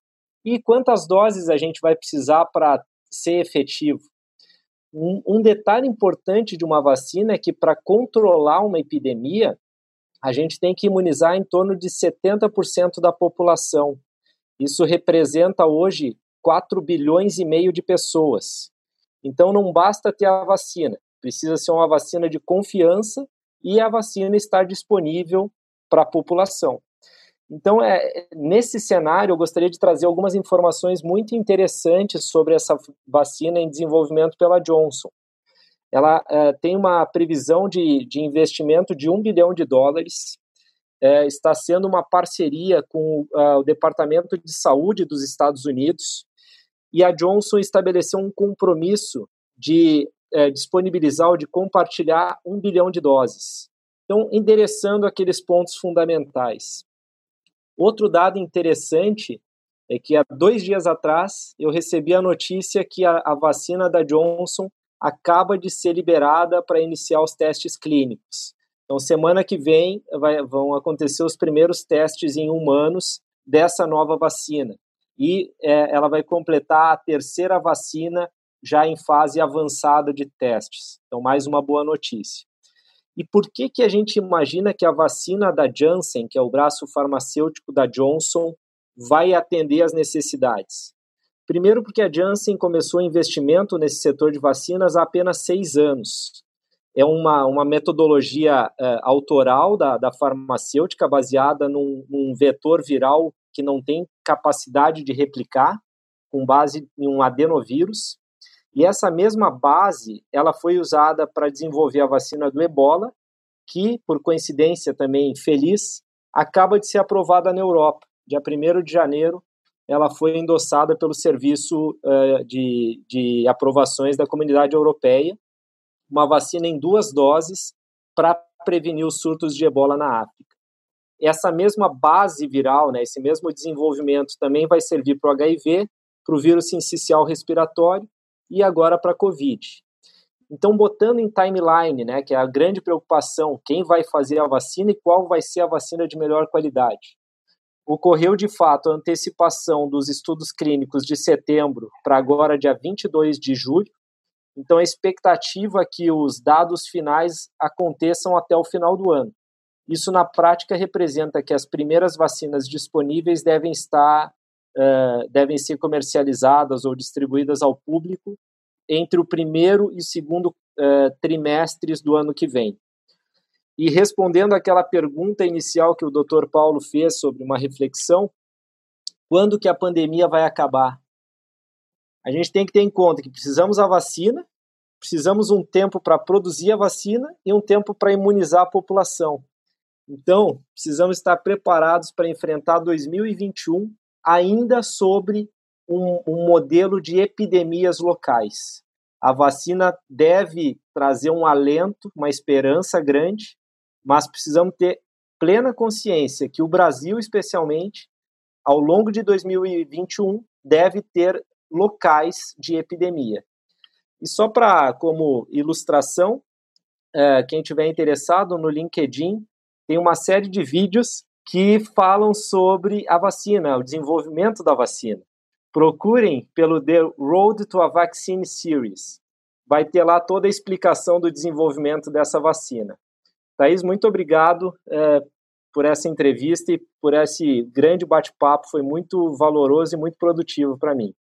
E quantas doses a gente vai precisar para ser efetivo? Um detalhe importante de uma vacina é que para controlar uma epidemia, a gente tem que imunizar em torno de 70% da população. Isso representa hoje 4,5 bilhões de pessoas. Então não basta ter a vacina, precisa ser uma vacina de confiança e a vacina estar disponível para a população. Então, nesse cenário, eu gostaria de trazer algumas informações muito interessantes sobre essa vacina em desenvolvimento pela Johnson. Ela tem uma previsão de investimento de $1 bilhão, está sendo uma parceria com o Departamento de Saúde dos Estados Unidos, e a Johnson estabeleceu um compromisso de disponibilizar ou de compartilhar 1 bilhão de doses. Então, endereçando aqueles pontos fundamentais. Outro dado interessante é que há 2 dias atrás eu recebi a notícia que a vacina da Johnson acaba de ser liberada para iniciar os testes clínicos. Então, semana que vem vão acontecer os primeiros testes em humanos dessa nova vacina. E ela vai completar a 3ª vacina já em fase avançada de testes. Então, mais uma boa notícia. E por que a gente imagina que a vacina da Janssen, que é o braço farmacêutico da Johnson, vai atender às necessidades? Primeiro porque a Janssen começou investimento nesse setor de vacinas há apenas 6 anos. É uma metodologia autoral da farmacêutica, baseada num vetor viral que não tem capacidade de replicar, com base em um adenovírus. E essa mesma base, ela foi usada para desenvolver a vacina do Ebola, que, por coincidência também feliz, acaba de ser aprovada na Europa. Dia 1º de janeiro, ela foi endossada pelo Serviço de Aprovações da Comunidade Europeia, uma vacina em 2 doses para prevenir os surtos de Ebola na África. Essa mesma base viral, né, esse mesmo desenvolvimento também vai servir para o HIV, para o vírus sincicial respiratório, e agora para a Covid. Então, botando em timeline, né, que é a grande preocupação, quem vai fazer a vacina e qual vai ser a vacina de melhor qualidade. Ocorreu, de fato, a antecipação dos estudos clínicos de setembro para agora, dia 22 de julho. Então, a expectativa é que os dados finais aconteçam até o final do ano. Isso, na prática, representa que as primeiras vacinas disponíveis devem ser comercializadas ou distribuídas ao público entre o 1º e 2º trimestres do ano que vem. E respondendo àquela pergunta inicial que o Dr. Paulo fez sobre uma reflexão, quando que a pandemia vai acabar? A gente tem que ter em conta que precisamos da vacina, precisamos um tempo para produzir a vacina e um tempo para imunizar a população. Então, precisamos estar preparados para enfrentar 2021 ainda sobre um modelo de epidemias locais. A vacina deve trazer um alento, uma esperança grande, mas precisamos ter plena consciência que o Brasil, especialmente, ao longo de 2021, deve ter locais de epidemia. E só como ilustração, quem tiver interessado no LinkedIn, tem uma série de vídeos que falam sobre a vacina, o desenvolvimento da vacina. Procurem pelo The Road to a Vaccine Series. Vai ter lá toda a explicação do desenvolvimento dessa vacina. Thaís, muito obrigado por essa entrevista e por esse grande bate-papo. Foi muito valoroso e muito produtivo para mim.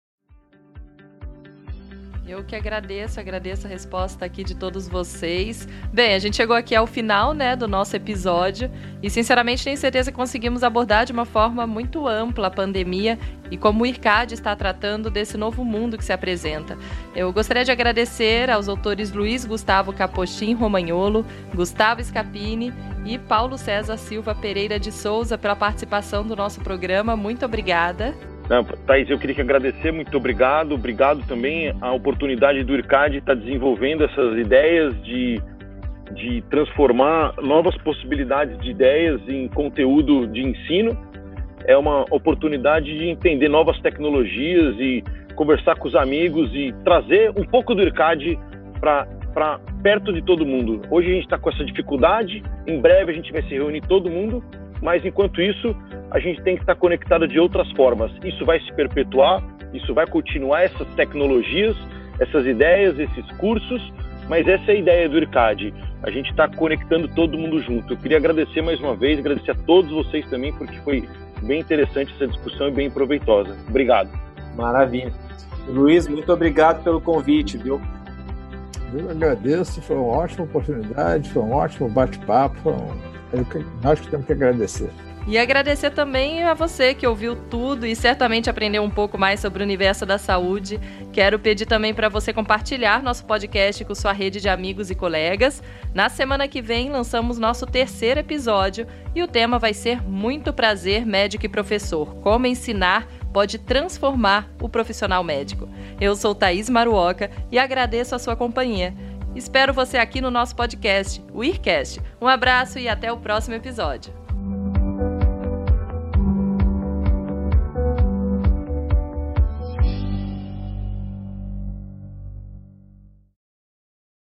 Eu que agradeço a resposta aqui de todos vocês. Bem, a gente chegou aqui ao final, né, do nosso episódio e, sinceramente, tenho certeza que conseguimos abordar de uma forma muito ampla a pandemia e como o IRCAD está tratando desse novo mundo que se apresenta. Eu gostaria de agradecer aos autores Luiz Gustavo Capochim Romagnolo, Gustavo Scapini e Paulo César Silva Pereira de Souza pela participação do nosso programa. Muito obrigada. Não, Thaís, eu queria agradecer, muito obrigado. Obrigado também a oportunidade do IRCAD estar desenvolvendo essas ideias de transformar novas possibilidades de ideias em conteúdo de ensino. É uma oportunidade de entender novas tecnologias e conversar com os amigos e trazer um pouco do IRCAD para perto de todo mundo. Hoje a gente está com essa dificuldade, em breve a gente vai se reunir todo mundo mas enquanto isso, a gente tem que estar conectado de outras formas. Isso vai se perpetuar, isso vai continuar, essas tecnologias, essas ideias, esses cursos, mas essa é a ideia do IRCAD. A gente está conectando todo mundo junto. Eu queria agradecer mais uma vez, agradecer a todos vocês também, porque foi bem interessante essa discussão e bem proveitosa. Obrigado. Maravilha. Luiz, muito obrigado pelo convite, viu? Eu agradeço, foi uma ótima oportunidade, foi um ótimo bate-papo, nós que temos que agradecer. E agradecer também a você que ouviu tudo e certamente aprendeu um pouco mais sobre o universo da saúde. Quero pedir também para você compartilhar nosso podcast com sua rede de amigos e colegas. Na semana que vem lançamos nosso 3º episódio e o tema vai ser Muito Prazer, Médico e Professor. Como ensinar pode transformar o profissional médico. Eu sou Thaís Maruoka e agradeço a sua companhia. Espero você aqui no nosso podcast, o IRCast. Um abraço e até o próximo episódio.